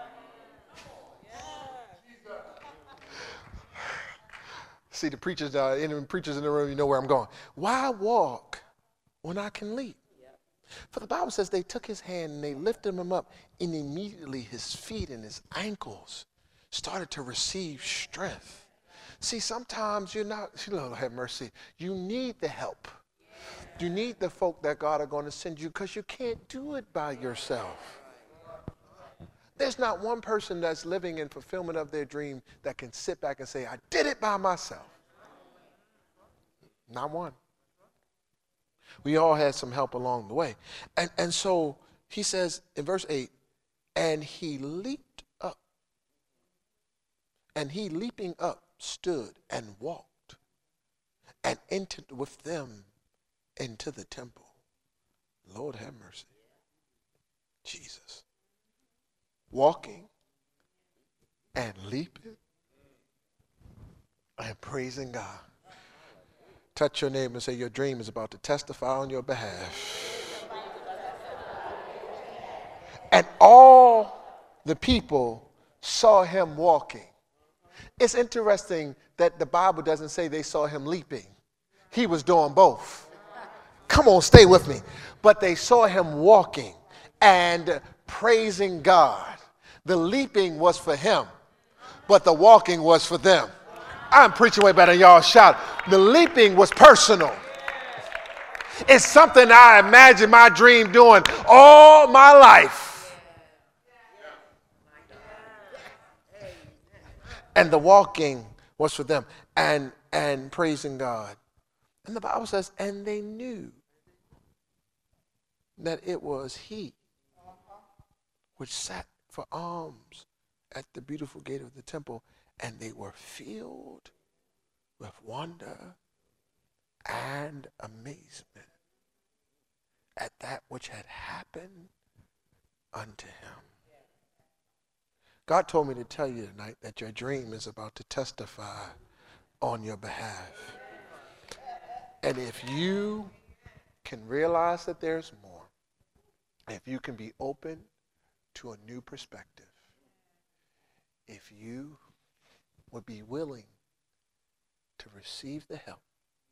See, the preachers, uh, any preachers in the room, you know where I'm going. Why walk when I can leap? For the Bible says they took his hand and they lifted him up, and immediately his feet and his ankles started to receive strength. See, sometimes you're not, Lord have mercy, you need the help. You need the folk that God are going to send you because you can't do it by yourself. There's not one person that's living in fulfillment of their dream that can sit back and say, I did it by myself. Not one. We all had some help along the way. And, and so he says in verse eight, and he leaped up. And he leaping up stood and walked and entered with them into the temple. Lord have mercy. Jesus. Walking and leaping and praising God. Touch your neighbor and say, your dream is about to testify on your behalf. And all the people saw him walking. It's interesting that the Bible doesn't say they saw him leaping. He was doing both. Come on, stay with me. But they saw him walking and praising God. The leaping was for him, but the walking was for them. I'm preaching way better than y'all shout. The leaping was personal. It's something I imagine my dream doing all my life. And the walking was for them and, and praising God. And the Bible says, and they knew that it was he which sat for alms at the beautiful gate of the temple, and they were filled with wonder and amazement at that which had happened unto him. God told me to tell you tonight that your dream is about to testify on your behalf. And if you can realize that there's more, if you can be open to a new perspective, if you would be willing to receive the help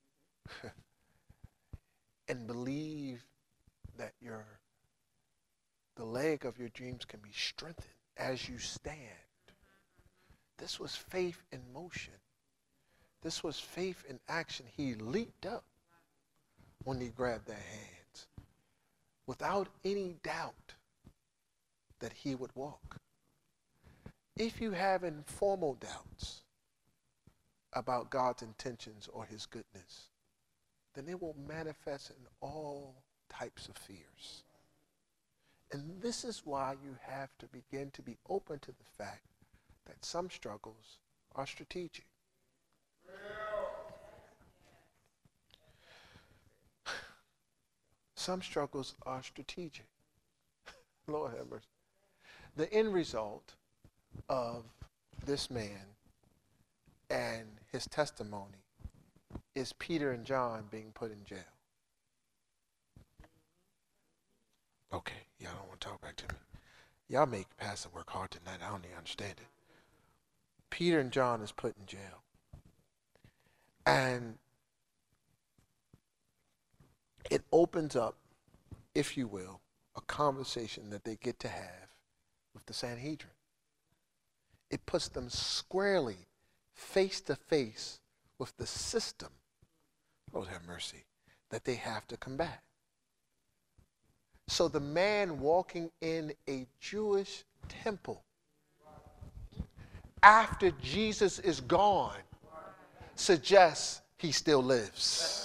and believe that your the leg of your dreams can be strengthened as you stand. This was faith in motion. This was faith in action. He leaped up when he grabbed their hands without any doubt that he would walk. If you have informal doubts about God's intentions or his goodness, then it will manifest in all types of fears. And this is why you have to begin to be open to the fact that some struggles are strategic. Some struggles are strategic. Lord have mercy. The end result of this man and his testimony is Peter and John being put in jail. Okay, y'all don't want to talk back to me. Y'all make pastor work hard tonight. I don't even understand it. Peter and John is put in jail. And it opens up, if you will, a conversation that they get to have with the Sanhedrin. It puts them squarely face to face with the system, Lord have mercy, that they have to combat. So the man walking in a Jewish temple after Jesus is gone suggests he still lives.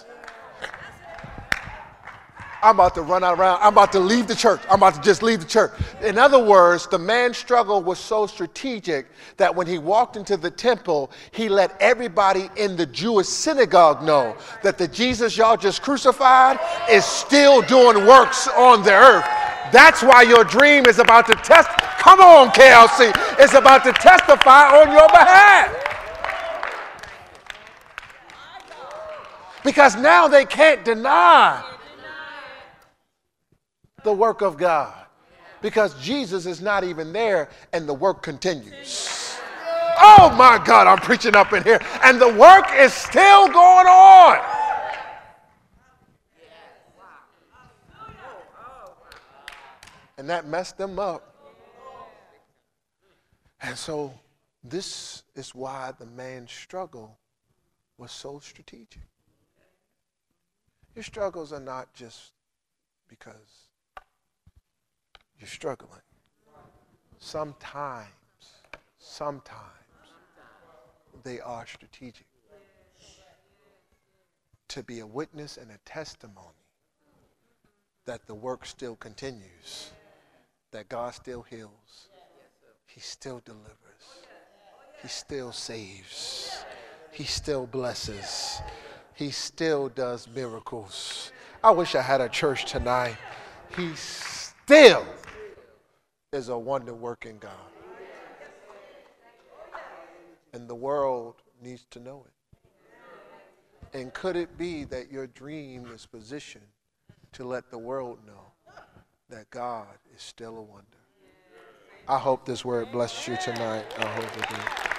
I'm about to run out around. I'm about to leave the church. I'm about to just leave the church. In other words, the man's struggle was so strategic that when he walked into the temple, he let everybody in the Jewish synagogue know that the Jesus y'all just crucified is still doing works on the earth. That's why your dream is about to test. Come on, K L C. It's about to testify on your behalf. Because now they can't deny the work of God, because Jesus is not even there and the work continues. Oh my God, I'm preaching up in here, and the work is still going on. And that messed them up. And so this is why the man's struggle was so strategic. Your struggles are not just because you're struggling. Sometimes, sometimes they are strategic. To be a witness and a testimony that the work still continues, that God still heals, he still delivers, he still saves, he still blesses, he still does miracles. I wish I had a church tonight. He still is a wonder-working God. And the world needs to know it. And could it be that your dream is positioned to let the world know that God is still a wonder? I hope this word blessed you tonight. I hope it did.